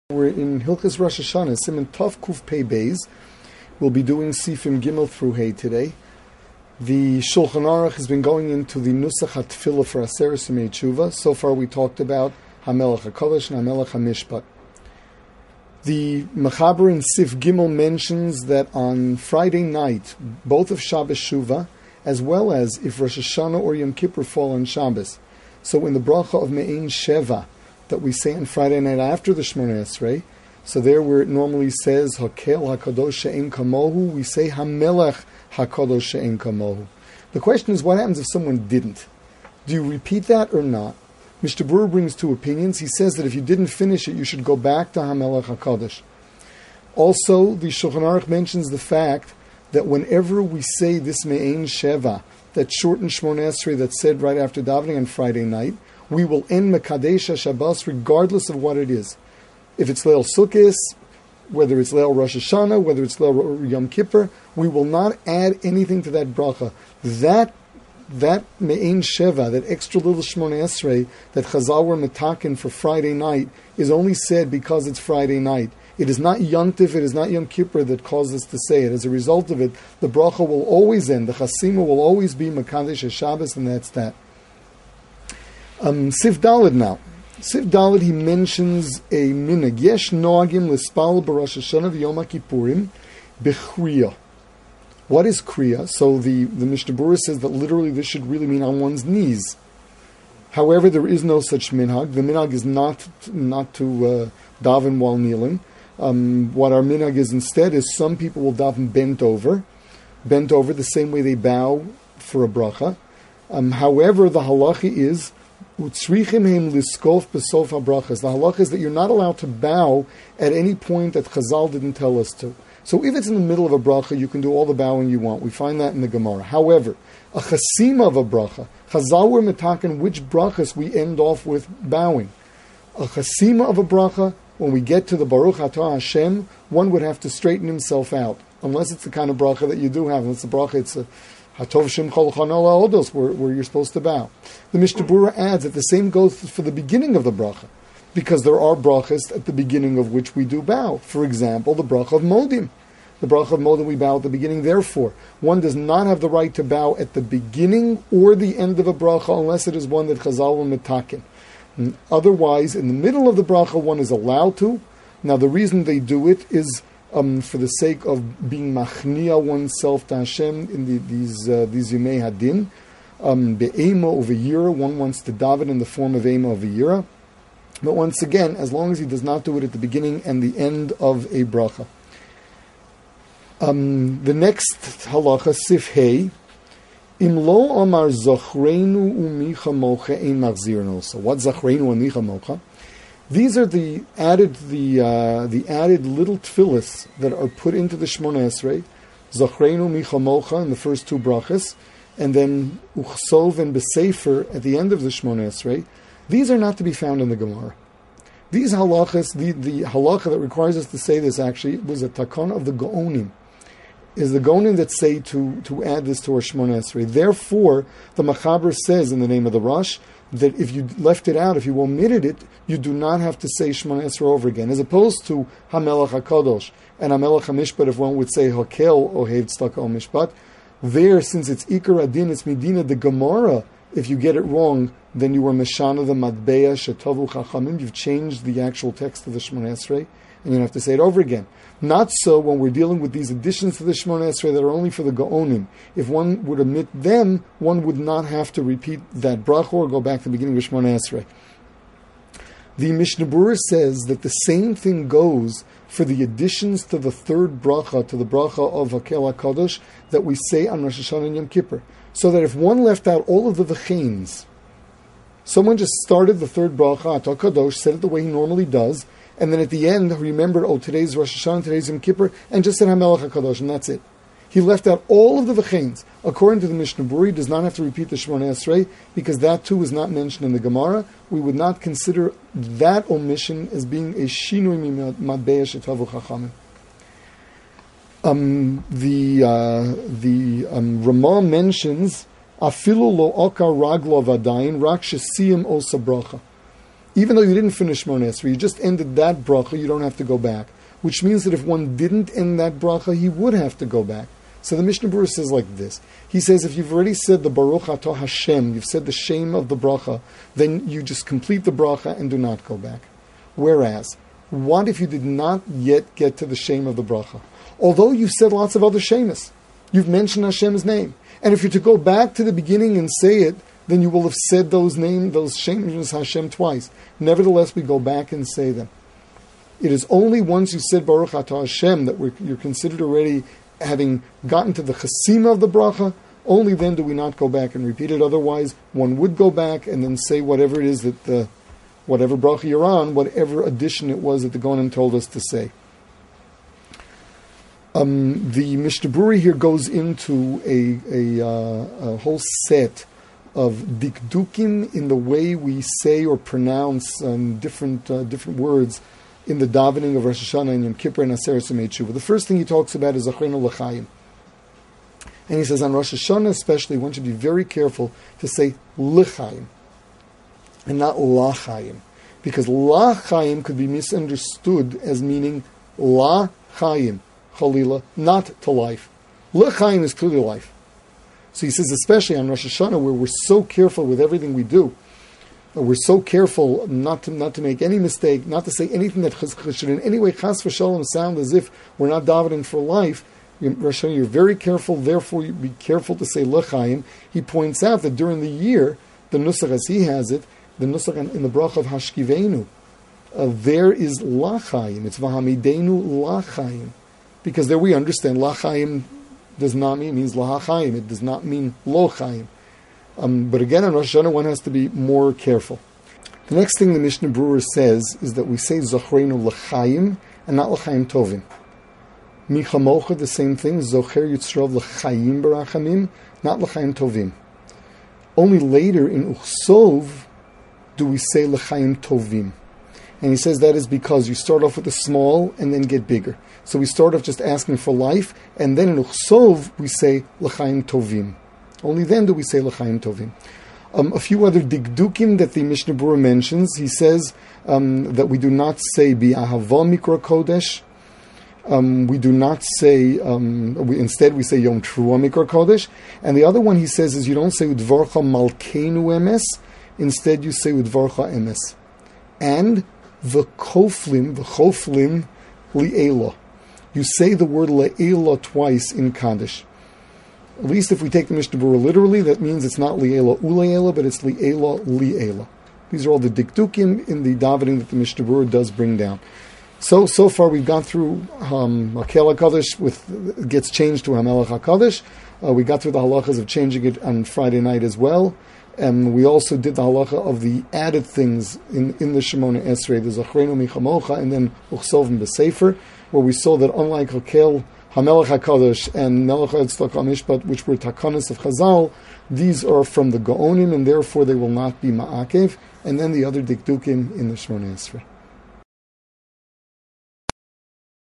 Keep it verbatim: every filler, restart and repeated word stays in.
We're in Hilchos Rosh Hashanah, Siman Tov Kuf Pei Beis. We'll be doing Sifim Gimel through Hey today. The Shulchan Aruch has been going into the Nusach HaTfilah for Aseret Yemei Tshuva. So far we talked about HaMelech HaKodesh and HaMelech HaMishpat. The Mechaber in Sif Gimel mentions that on Friday night, both of Shabbos Shuvah, as well as if Rosh Hashanah or Yom Kippur fall on Shabbos. So in the bracha of Me'ein Sheva, that we say on Friday night after the Shmoneh Esrei, so there where it normally says Hakel HaKadosh She'en Kamohu, we say HaMelech HaKadosh She'en Kamohu. The question is, what happens if someone didn't? Do you repeat that or not? Mister Brewer brings two opinions. He says that if you didn't finish it, you should go back to HaMelech HaKadosh. Also, the Shulchan Aruch mentions the fact that whenever we say this Me'ein Sheva, that shortened Shmoneh Esrei that's said right after davening on Friday night, we will end Mekadesh HaShabbos regardless of what it is. If it's Leil Sukkos, whether it's Leil Rosh Hashanah, whether it's Leil Yom Kippur, we will not add anything to that bracha. That that Me'ein Sheva, that extra little Shmoneh Esrei that Chazal were metaken for Friday night, is only said because it's Friday night. It is not Yom Tiv, it is not Yom Kippur that causes us to say it. As a result of it, the bracha will always end. The Chasima will always be Mekadesh HaShabbos, and that's that. Um, Sif Daled now. Sif Daled, he mentions a minhag. Yesh noagim l'spal b'Rosh Hashanah v'Yom HaKippurim b'chriya. What is kriya? So the, the Mishnah Berurah says that literally this should really mean on one's knees. However, there is no such minhag. The minhag is not not to uh, daven while kneeling. Um, what our minhag is instead is some people will daven bent over, bent over the same way they bow for a bracha. Um, however, the halacha is the halacha is that you're not allowed to bow at any point that Chazal didn't tell us to. So if it's in the middle of a bracha, you can do all the bowing you want. We find that in the Gemara. However, a chasima of a bracha, Chazal were metaken which brachas we end off with bowing. A chasima of a bracha, when we get to the Baruch Atah Hashem, one would have to straighten himself out, unless it's the kind of bracha that you do have. Unless the bracha, it's a Hatov Shem Chol Chanol Odos, where, where you're supposed to bow. The Mishnah Berurah adds that the same goes for the beginning of the bracha, because there are brachas at the beginning of which we do bow. For example, the bracha of Modim. The bracha of Modim we bow at the beginning. Therefore, one does not have the right to bow at the beginning or the end of a bracha unless it is one that Chazal will metaken. Otherwise, in the middle of the bracha, one is allowed to. Now, the reason they do it is Um, for the sake of being machnia oneself to Hashem in the, these uh, these Yemei Hadin, um, be'ema of a year, one wants to daven in the form of ema of a year. But once again, as long as he does not do it at the beginning and the end of a bracha. Um, the next halacha, Sif Hey, Im lo amar zachreinu umicha mocha ein machzirno. So what zachreinu umicha mocha? These are the added the uh, the added little tefillas that are put into the Shmoneh Esrei, Zachreinu Micha Mocha in the first two brachas, and then Uchsov and Besefer at the end of the Shmoneh Esrei. These are not to be found in the Gemara. These halachas, the, the halacha that requires us to say this actually was a takon of the Gaonim. Is the Gaonim that say to, to add this to our Shmoneh Esrei. Therefore, the Mechaber says in the name of the Rosh that if you left it out, if you omitted it, you do not have to say Shmoneh Esrei over again. As opposed to HaMelech HaKadosh and HaMelech HaMishpat, if one would say Hakel Ohev Tzedakah O Mishpat, there, since it's Ikar Adin, it's Medina, the Gemara, if you get it wrong, then you were Meshana the Matbeya Shetavu Chachamim, you've changed the actual text of the Shmoneh Esrei, and you have to say it over again. Not so when we're dealing with these additions to the Shmoneh Esrei that are only for the Gaonim. If one would omit them, one would not have to repeat that bracha or go back to the beginning of Shmoneh Esrei. The Mishnah Berurah says that the same thing goes for the additions to the third bracha, to the bracha of Hakel HaKadosh, that we say on Rosh Hashanah and Yom Kippur. So that if one left out all of the v'cheins, someone just started the third bracha, Atah Kadosh, said it the way he normally does, and then at the end remembered, oh, today's Rosh Hashanah, today's Yom Kippur, and just said HaMelech HaKadosh, and that's it. He left out all of the v'cheins. According to the Mishnah Berurah, he does not have to repeat the Shmoneh Esrei, because that too is not mentioned in the Gemara. We would not consider that omission as being a shinui mimadbeya shetavu chachamim. Um, the uh, the um, Ramah mentions afilu lo oka raglo vadayin rak shesiyim osa bracha. even though you didn't finish Shemona Esrei, you just ended that bracha, you don't have to go back. Which means that if one didn't end that bracha, he would have to go back. So the Mishnah Berurah says like this. He says, if you've already said the Baruch Atah Hashem, you've said the shame of the bracha, then you just complete the bracha and do not go back. Whereas, what if you did not yet get to the shame of the bracha? Although you've said lots of other shemas, you've mentioned Hashem's name. And if you're to go back to the beginning and say it, then you will have said those names, those shemas Hashem twice. Nevertheless, we go back and say them. It is only once you said Baruch Atah Hashem that we're, you're considered already having gotten to the chasima of the bracha. Only then do we not go back and repeat it. Otherwise, one would go back and then say whatever it is that the, whatever bracha you're on, whatever addition it was that the Gonim told us to say. Um, the Mishnah Berurah here goes into a, a, uh, a whole set of dikdukim in the way we say or pronounce um, different uh, different words in the davening of Rosh Hashanah and Yom Kippur and Aseret Yemei Tshuva. The first thing he talks about is Zachreinu L'chaim. And he says on Rosh Hashanah especially, one should be very careful to say L'chaim and not L'chaim. Because L'chaim could be misunderstood as meaning L'chaim, Chalila, not to life. L'chaim is clearly life. So he says, especially on Rosh Hashanah, where we're so careful with everything we do, we're so careful not to not to make any mistake, not to say anything that should in any way chas v'shalom sound as if we're not davening for life. Rosh Hashanah, you're very careful, therefore you be careful to say l'chaim. He points out that during the year, the nusach as he has it, the nusach in the bracha of Hashkivenu, uh, there is l'chaim. It's v'hamidenu l'chaim. Because there we understand l'chaim does not mean, it means l'chaim. It does not mean lochaim. Um, but again, on Rosh Hashanah, one has to be more careful. The next thing the Mishnah Berurah says is that we say Zochreinu L'chaim and not L'chaim Tovim. Michamocha, the same thing, Zocher Yitzrov L'chaim Barachamim, not L'chaim Tovim. Only later in Uchsov do we say L'chaim Tovim. And he says that is because you start off with the small and then get bigger. So we start off just asking for life, and then in Uchsov we say L'chaim Tovim. Only then do we say L'chaim Tovim. Um, a few other digdukim that the Mishnah Berurah mentions. He says um, that we do not say Bi'ahava Mikra Kodesh. Um, we do not say, um, we, instead we say Yom Trua Mikra Kodesh. And the other one he says is you don't say Udvarcha Malkeinu Emes. Instead you say Udvarcha Emes. And V'koflim, V'choflim Li'ela. You say the word Le'ela twice in Kaddish. At least if we take the Mishnah Berurah literally, that means it's not li'ela u'le'ela, but it's li'ela li'ela. These are all the dikdukim in the davening that the Mishnah Berurah does bring down. So, so far we've gone through um, Hakel HaKadosh, with gets changed to Hamelech HaKadosh. Uh, we got through the halachas of changing it on Friday night as well. And we also did the halacha of the added things in, in the Shemona Esrei, the Zachreinu Michamocha, and then Uchsov and B'Sefer, where we saw that unlike Hakel Hamelech HaKadosh and Melech HaTzedakah HaMishpat, which were takanas of Chazal, these are from the Gaonim, and therefore they will not be ma'akev. And then the other dikdukim in the Shemona Esrei.